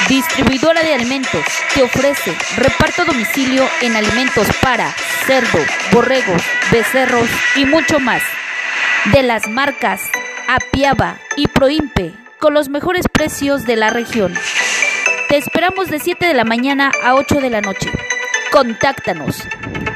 Distribuidora de alimentos, te ofrece reparto a domicilio en alimentos para cerdo, borregos, becerros y mucho más. De las marcas Apiaba y Proimpe, con los mejores precios de la región. Te esperamos de 7 de la mañana a 8 de la noche. Contáctanos.